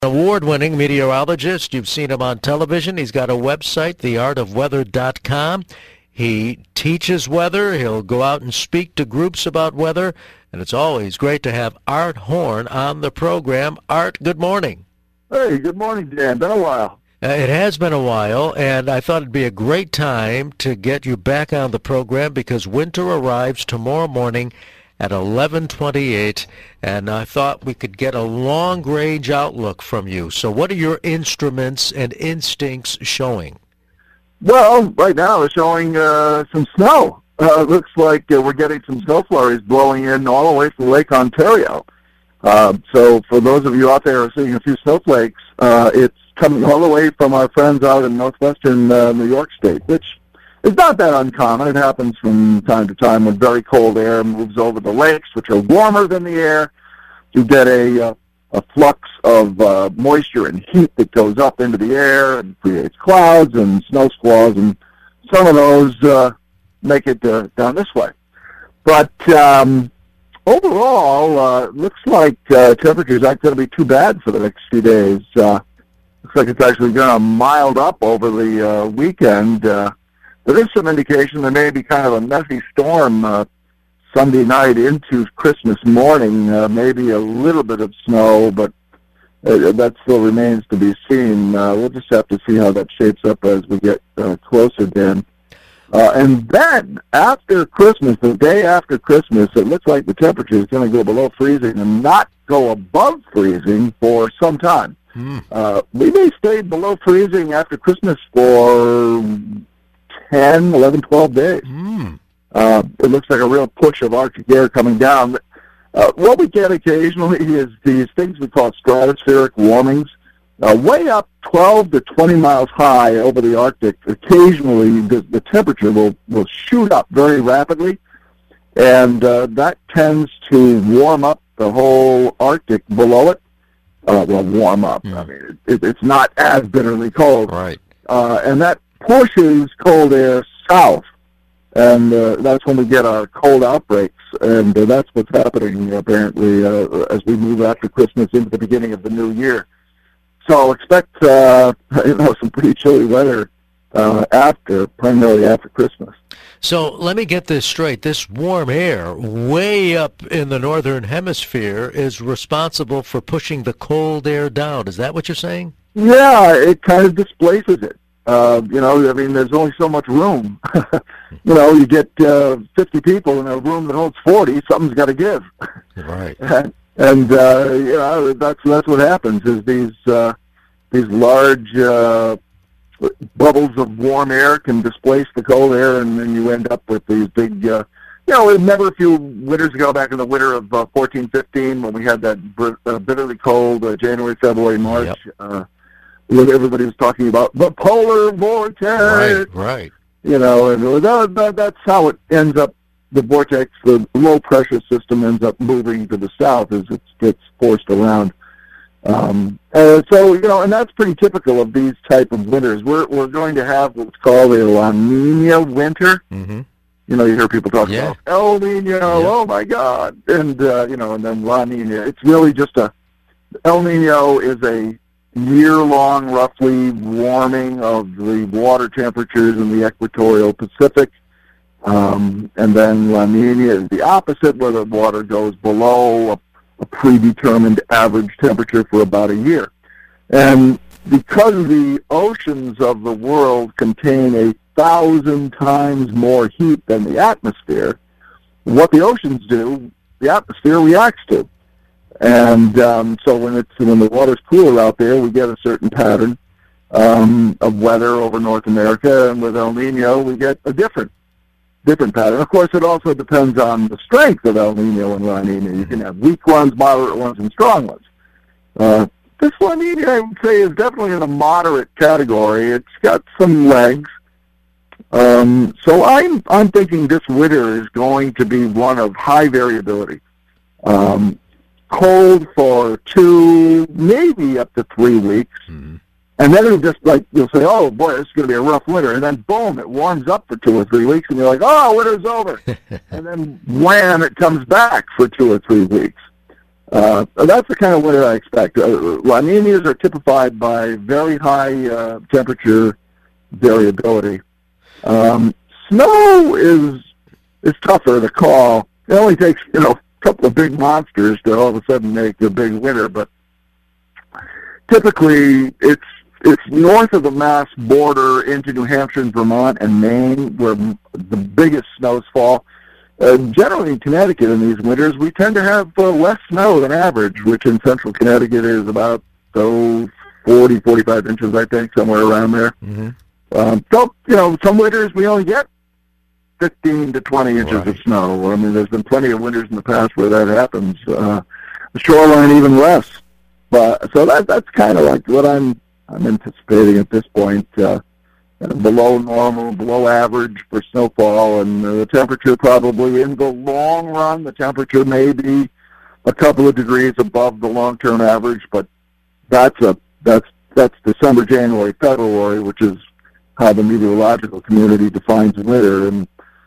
Award-winning meteorologist. You've seen him on television. He's got a website, theartofweather.com. He teaches weather. He'll go out and speak to groups about weather. And it's always great to have Art Horn on the program. Art, good morning. Hey, good morning, Dan. Been a while. It has been a while, and I thought it'd be a great time to get you back on the program because winter arrives tomorrow morning at 11:28, and I thought we could get a long-range outlook from you. So what are your instruments and instincts showing? Well, right now it's showing some snow. Looks like we're getting some snow flurries blowing in all the way from Lake Ontario. So for those of you out there who are seeing a few snowflakes, it's coming all the way from our friends out in northwestern New York State, which is not that uncommon. It happens from time to time when very cold air moves over the lakes, which are warmer than the air. You get a flux of moisture and heat that goes up into the air and creates clouds and snow squalls, and some of those make it down this way. But overall, looks like temperatures aren't going to be too bad for the next few days. Looks like it's actually going to mild up over the weekend. There is some indication there may be kind of a messy storm Sunday night into Christmas morning, maybe a little bit of snow, but that still remains to be seen. We'll just have to see how that shapes up as we get closer, Dan. And then, after Christmas, the day after Christmas, it looks like the temperature is going to go below freezing and not go above freezing for some time. We may stay below freezing after Christmas for 10, 11, 12 days. It looks like a real push of Arctic air coming down. What we get occasionally is these things we call stratospheric warmings, way up 12 to 20 miles high over the Arctic. Occasionally, the temperature will shoot up very rapidly, and that tends to warm up the whole Arctic below it. Warm up. I mean, it's not as bitterly cold. Right. And that pushes cold air south, and that's when we get our cold outbreaks, and that's what's happening apparently as we move after Christmas into the beginning of the new year. So expect some pretty chilly weather primarily after Christmas. So let me get this straight. This warm air way up in the northern hemisphere is responsible for pushing the cold air down. Is that what you're saying? Yeah, it kind of displaces it. I mean, there's only so much room. You get 50 people in a room that holds 40, something's got to give. Right. And that's what happens is these large bubbles of warm air can displace the cold air, and then you end up with these big, remember a few winters ago, back in the winter of 14, 15, when we had that bitterly cold January, February, March, when everybody was talking about the polar vortex. Right. And that's how it ends up. The vortex, the low-pressure system ends up moving to the south as it gets forced around. And that's pretty typical of these type of winters. We're going to have what's called a La Nina winter. Mm-hmm. You hear people talk about El Nino, oh my God, and then La Nina. It's really just El Nino is a year-long, roughly, warming of the water temperatures in the equatorial Pacific. And then La Nina is the opposite, where the water goes below a predetermined average temperature for about a year. And because the oceans of the world contain 1,000 times more heat than the atmosphere, what the oceans do, the atmosphere reacts to. And so when the water's cooler out there, we get a certain pattern of weather over North America, and with El Nino, we get a different pattern. Of course, it also depends on the strength of El Nino and La Nina. You can have weak ones, moderate ones, and strong ones. This La Nina, I would say, is definitely in a moderate category. It's got some legs. So I'm thinking this winter is going to be one of high variability. Cold for 2, maybe up to 3 weeks. Mm-hmm. And then it'll just you'll say, oh boy, this is going to be a rough winter. And then boom, it warms up for 2 or 3 weeks, and you're like, oh, winter's over. And then wham, it comes back for 2 or 3 weeks. That's the kind of winter I expect. La Niñas are typified by very high temperature variability. Snow is tougher to call. It only takes a couple of big monsters to all of a sudden make a big winter, but typically it's north of the Mass border into New Hampshire and Vermont and Maine where the biggest snows fall. Generally in Connecticut in these winters, we tend to have less snow than average, which in central Connecticut is about 40, 45 inches, I think, somewhere around there. Mm-hmm. So, some winters we only get 15 to 20 inches of snow. I mean, there's been plenty of winters in the past where that happens. The shoreline even less. But so that's kind of like what I'm anticipating at this point. Below normal, below average for snowfall, and the temperature probably in the long run, the temperature may be a couple of degrees above the long-term average, but that's December, January, February, which is how the meteorological community defines winter. And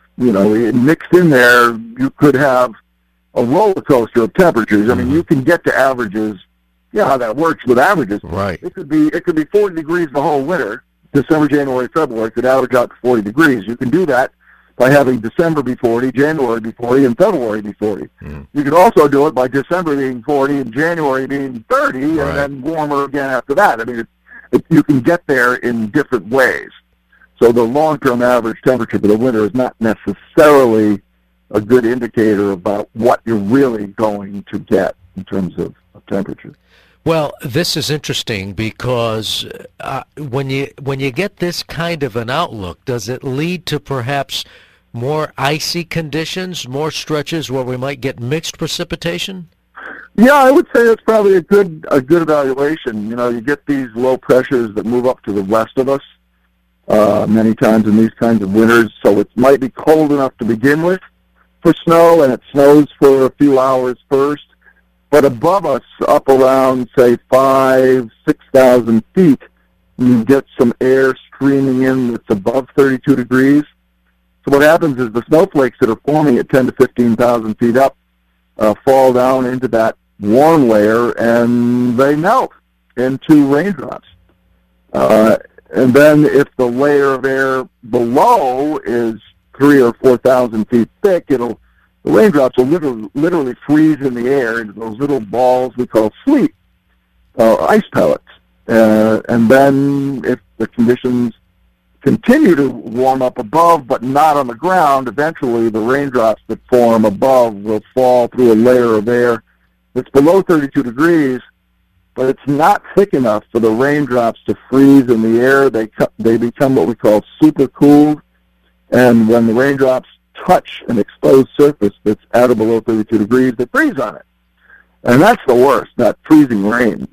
mixed in there, you could have a roller coaster of temperatures. I mean, you can get to averages. Yeah, how that works with averages. Right. It could be 40 degrees the whole winter. December, January, February could average out to 40 degrees. You can do that by having December be 40, January be 40, and February be 40. You could also do it by December being 40 and January being 30, and then warmer again after that. I mean, you can get there in different ways. So the long-term average temperature for the winter is not necessarily a good indicator about what you're really going to get in terms of temperature. Well, this is interesting because when you get this kind of an outlook, does it lead to perhaps more icy conditions, more stretches where we might get mixed precipitation? Yeah, I would say that's probably a good evaluation. You get these low pressures that move up to the west of us many times in these kinds of winters, so it might be cold enough to begin with for snow, and it snows for a few hours first. But above us, up around, say, 6,000 feet, you get some air streaming in that's above 32 degrees. So what happens is the snowflakes that are forming at 10 to 15,000 feet up fall down into that warm layer, and they melt into raindrops. And then if the layer of air below is 3,000 or 4,000 feet thick, the raindrops will literally freeze in the air into those little balls we call sleet, ice pellets. And then if the conditions continue to warm up above but not on the ground, eventually the raindrops that form above will fall through a layer of air that's below 32 degrees, but it's not thick enough for the raindrops to freeze in the air. They become what we call supercooled, and when the raindrops touch an exposed surface that's at or below 32 degrees, they freeze on it. And that's the worst, that freezing rain.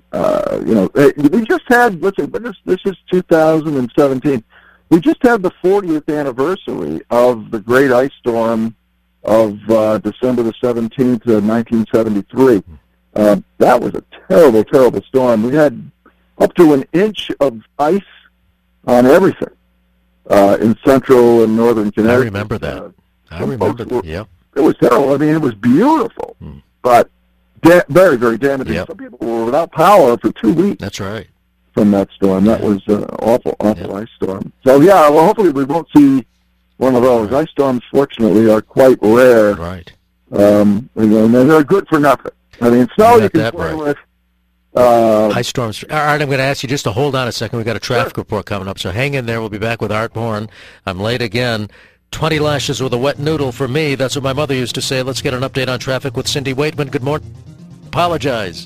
We just had, this is 2017. We just had the 40th anniversary of the great ice storm of December the 17th, 1973. That was a terrible, terrible storm. We had up to an inch of ice on everything in central and northern Connecticut. I remember that. Yeah. It was terrible. I mean, it was beautiful, but very, very damaging. Yep. Some people were without power for 2 weeks. That's right. From that storm. That was an awful ice storm. So, yeah, well, hopefully we won't see one of those. Right. Ice storms, fortunately, are quite rare. Right. And they're good for nothing. I mean, snow you can play with. Ice storms. Art, I'm going to ask you just to hold on a second. We've got a traffic report coming up, so hang in there. We'll be back with Art Bourne. I'm late again. 20 lashes with a wet noodle for me. That's what my mother used to say. Let's get an update on traffic with Cindy Waitman. Good morning. Apologize.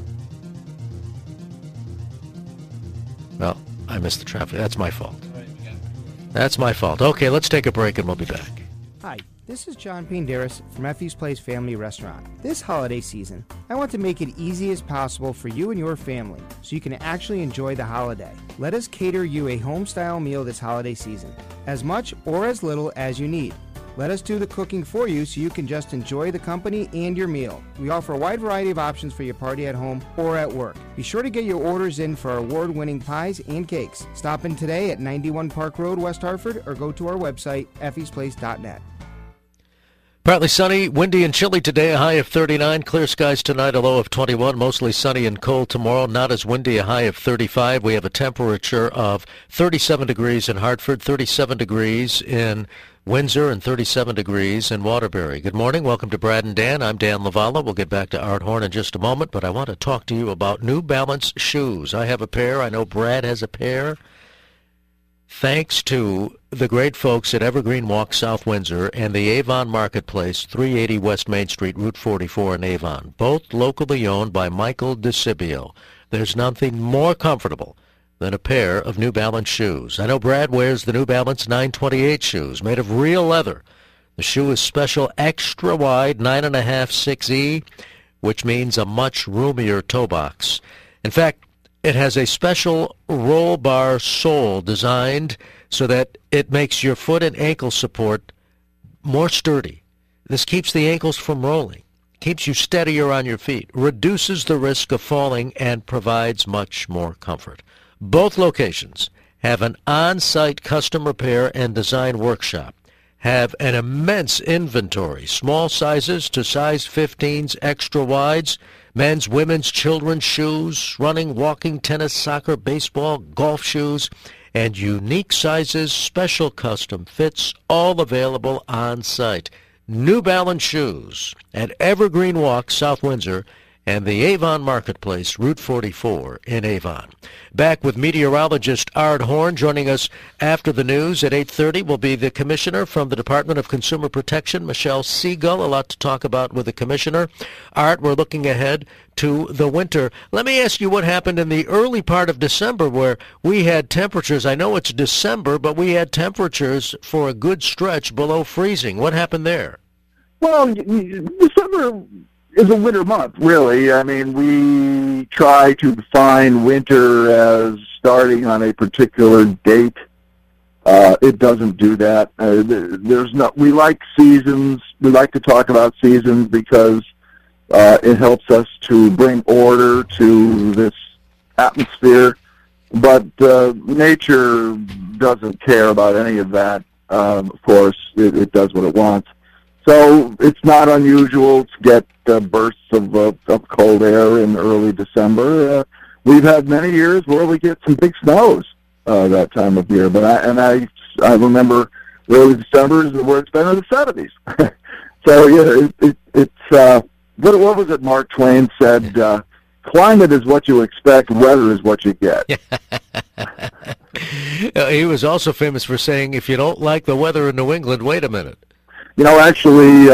Well, I missed the traffic. That's my fault. That's my fault. Okay, let's take a break and we'll be back. Hi, this is John Pinderis from Effie's Place Family Restaurant. This holiday season, I want to make it easy as possible for you and your family so you can actually enjoy the holiday. Let us cater you a home-style meal this holiday season, as much or as little as you need. Let us do the cooking for you so you can just enjoy the company and your meal. We offer a wide variety of options for your party at home or at work. Be sure to get your orders in for our award-winning pies and cakes. Stop in today at 91 Park Road, West Hartford, or go to our website, effiesplace.net. Partly sunny, windy and chilly today, a high of 39. Clear skies tonight, a low of 21. Mostly sunny and cold tomorrow, not as windy, a high of 35. We have a temperature of 37 degrees in Hartford, 37 degrees in Windsor, and 37 degrees in Waterbury. Good morning. Welcome to Brad and Dan. I'm Dan Lavala. We'll get back to Art Horn in just a moment, but I want to talk to you about New Balance shoes. I have a pair. I know Brad has a pair. Thanks to the great folks at Evergreen Walk South Windsor and the Avon Marketplace, 380 West Main Street, Route 44 in Avon, both locally owned by Michael DeCibio. There's nothing more comfortable than a pair of New Balance shoes. I know Brad wears the New Balance 928 shoes, made of real leather. The shoe is special extra wide 9.5 6E, which means a much roomier toe box. In fact, it has a special roll bar sole designed so that it makes your foot and ankle support more sturdy. This keeps the ankles from rolling, keeps you steadier on your feet, reduces the risk of falling, and provides much more comfort. Both locations have an on-site custom repair and design workshop, have an immense inventory, small sizes to size 15s, extra wides, men's, women's, children's shoes, running, walking, tennis, soccer, baseball, golf shoes, and unique sizes, special custom fits, all available on site. New Balance shoes at Evergreen Walk, South Windsor, and the Avon Marketplace, Route 44 in Avon. Back with meteorologist Art Horn. Joining us after the news at 8:30 will be the Commissioner from the Department of Consumer Protection, Michelle Siegel. A lot to talk about with the Commissioner. Art, we're looking ahead to the winter. Let me ask you what happened in the early part of December where we had temperatures. I know it's December, but we had temperatures for a good stretch below freezing. What happened there? Well, December is a winter month, really. I mean, we try to define winter as starting on a particular date. It doesn't do that. We like seasons. We like to talk about seasons because it helps us to bring order to this atmosphere. But nature doesn't care about any of that. Of course, it does what it wants. So it's not unusual to get bursts of cold air in early December. We've had many years where we get some big snows that time of year. But I remember early December is where it's been in the 70s. So yeah, it's what was it Mark Twain said? Climate is what you expect, weather is what you get. He was also famous for saying, if you don't like the weather in New England, wait a minute. Actually,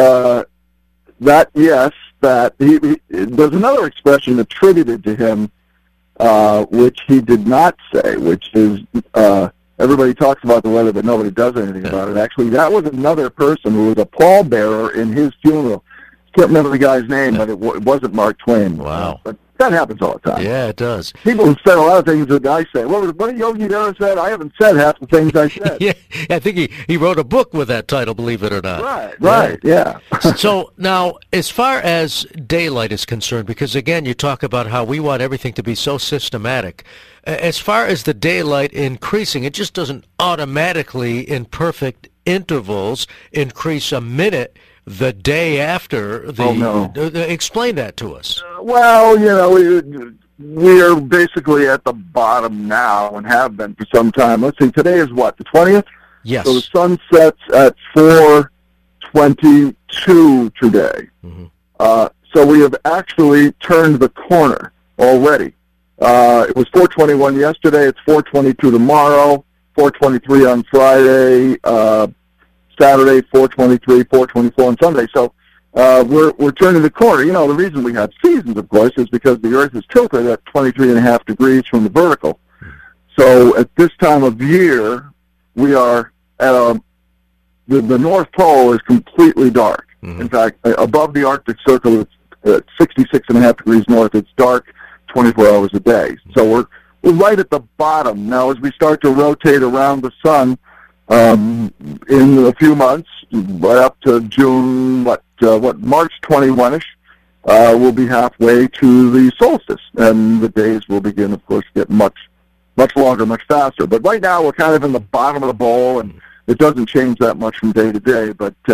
there's another expression attributed to him, which he did not say, which is, everybody talks about the weather, but nobody does anything about it. Actually, that was another person who was a pallbearer in his funeral. Can't remember the guy's name, but it wasn't Mark Twain. Wow. But that happens all the time. Yeah, it does. People have said a lot of things that I say. What did Yogi Berra said? I haven't said half the things I said. Yeah, I think he wrote a book with that title, believe it or not. Right, yeah. So now, as far as daylight is concerned, because again, you talk about how we want everything to be so systematic. As far as the daylight increasing, it just doesn't automatically, in perfect intervals, increase a minute the day after the... Oh, no. Explain that to us. Well, we are basically at the bottom now and have been for some time. Let's see, today is what, the 20th? Yes. So the sun sets at 4:22 today. Mm-hmm. So we have actually turned the corner already. It was 4:21 yesterday. It's 4:22 tomorrow, 4:23 on Friday, Saturday, 4:23, 4:24 on Sunday. So we're turning the corner. The reason we have seasons, of course, is because the Earth is tilted at 23.5 degrees from the vertical. So at this time of year, we are at the North Pole is completely dark. Mm-hmm. In fact, above the Arctic Circle, it's at 66.5 degrees north. It's dark 24 hours a day. So we're right at the bottom. Now, as we start to rotate around the sun, in a few months, right up to June, March 21-ish, we'll be halfway to the solstice, and the days will begin, of course, to get much longer, much faster. But right now, we're kind of in the bottom of the bowl, and it doesn't change that much from day to day. But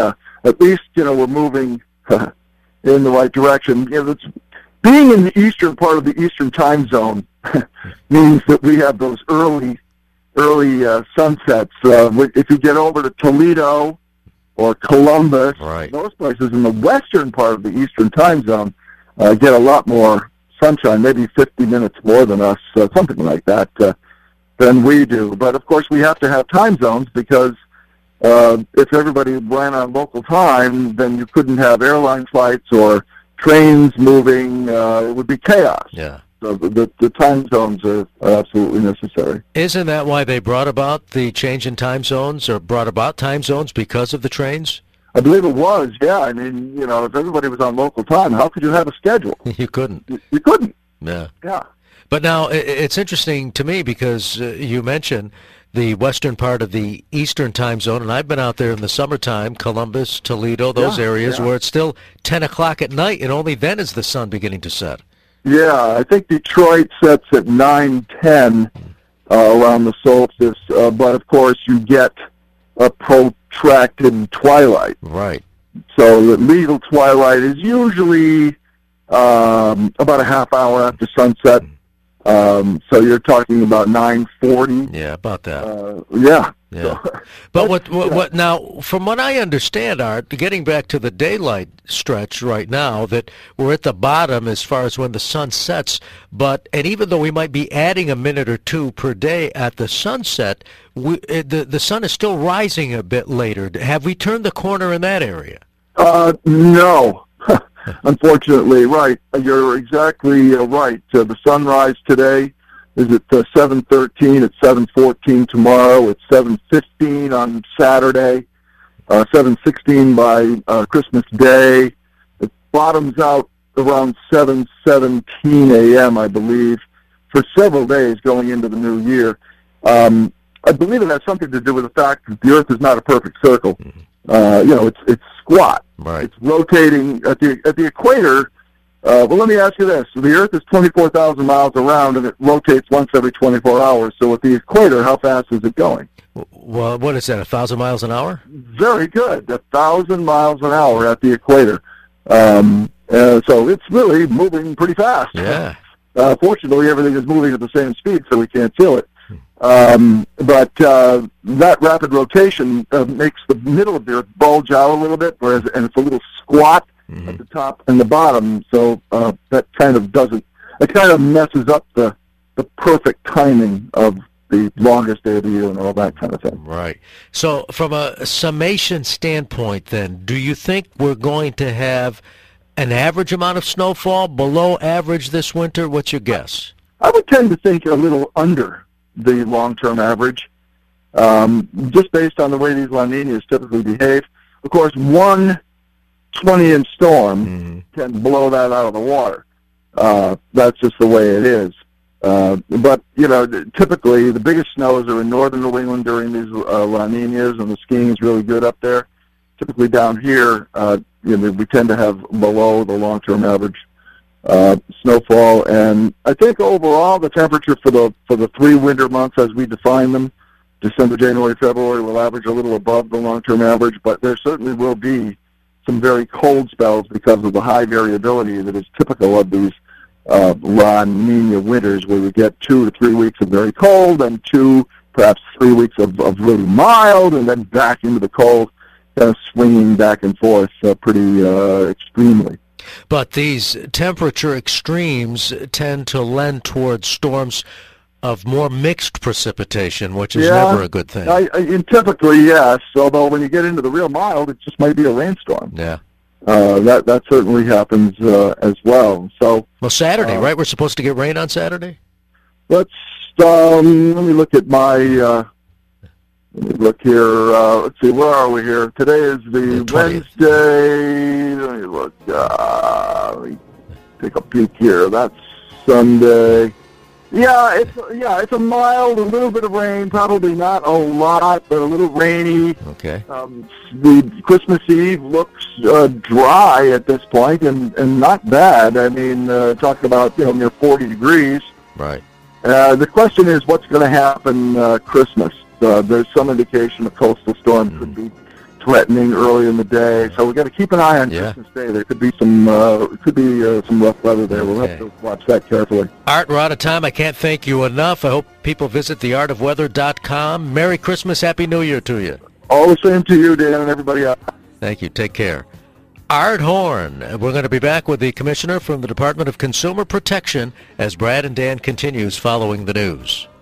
at least, we're moving in the right direction. Being in the eastern part of the Eastern time zone means that we have those early sunsets. If you get over to Toledo or Columbus, right, those places in the western part of the Eastern time zone get a lot more sunshine, maybe 50 minutes more than us, something like that, than we do. But, of course, we have to have time zones because if everybody ran on local time, then you couldn't have airline flights or trains moving. It would be chaos. Yeah. So the time zones are absolutely necessary. Isn't that why they brought about the change in time zones, or brought about time zones because of the trains? I believe it was, yeah. I mean, if everybody was on local time, how could you have a schedule? You couldn't. You couldn't. Yeah. Yeah. But now it's interesting to me because you mentioned the western part of the Eastern time zone, and I've been out there in the summertime, Columbus, Toledo, those areas where it's still 10 o'clock at night, and only then is the sun beginning to set. Yeah, I think Detroit sets at 9:10 around the solstice, but of course you get a protracted twilight. Right. So the legal twilight is usually about a half hour after sunset. So you're talking about 9:40. Yeah, about that. Yeah. Yeah. But what now, from what I understand, Art, getting back to the daylight stretch right now, that we're at the bottom as far as when the sun sets, and even though we might be adding a minute or two per day at the sunset, the sun is still rising a bit later. Have we turned the corner in that area? No. Unfortunately, right. You're exactly right. The sunrise today is at 7:13. It's 7:14 tomorrow. It's 7:15 on Saturday. 7:16 by Christmas Day. It bottoms out around 7:17 a.m., I believe, for several days going into the new year. I believe it has something to do with the fact that the Earth is not a perfect circle. It's squat. Right. It's rotating at the equator. Well, let me ask you this. The Earth is 24,000 miles around, and it rotates once every 24 hours. So at the equator, how fast is it going? Well, what is that, 1,000 miles an hour? Very good. 1,000 miles an hour at the equator. So it's really moving pretty fast. Yeah. Fortunately, everything is moving at the same speed, so we can't feel it. But that rapid rotation makes the middle of the Earth bulge out a little bit, and it's a little squat at the top and the bottom. So that kind of messes up the perfect timing of the longest day of the year and all that kind of thing. Right. So from a summation standpoint, then, do you think we're going to have an average amount of snowfall, below average this winter? What's your guess? I would tend to think a little under the long-term average, just based on the way these La Niñas typically behave. Of course, one 20-inch storm can blow that out of the water. That's just the way it is. But, typically the biggest snows are in northern New England during these La Niñas, and the skiing is really good up there. Typically down here, we tend to have below the long-term average snowfall, and I think overall the temperature for the 3 winter months as we define them, December, January, February, will average a little above the long-term average, but there certainly will be some very cold spells because of the high variability that is typical of these La Niña winters, where we get 2 to 3 weeks of very cold and 2, perhaps 3 weeks of really mild, and then back into the cold, kind of swinging back and forth pretty extremely. But these temperature extremes tend to lend towards storms of more mixed precipitation, which is never a good thing. Typically, yes, although when you get into the real mild, it just might be a rainstorm. Yeah. That certainly happens as well. So, Saturday, right? We're supposed to get rain on Saturday? Let me look at my... Let me look here. Let's see, where are we here? Today is the Wednesday. Let me look. Let me take a peek here. That's Sunday. Yeah, it's a mild, a little bit of rain. Probably not a lot, but a little rainy. Okay. The Christmas Eve looks dry at this point, and not bad. I mean, talking about near 40 degrees. Right. The question is, what's going to happen Christmas? There's some indication a coastal storm could be threatening early in the day. So we got to keep an eye on Christmas Day. There could be some rough weather there. We'll have to watch that carefully. Art, we're out of time. I can't thank you enough. I hope people visit theartofweather.com. Merry Christmas, Happy New Year to you. All the same to you, Dan, and everybody else. Thank you. Take care. Art Horn. We're going to be back with the Commissioner from the Department of Consumer Protection as Brad and Dan continues following the news.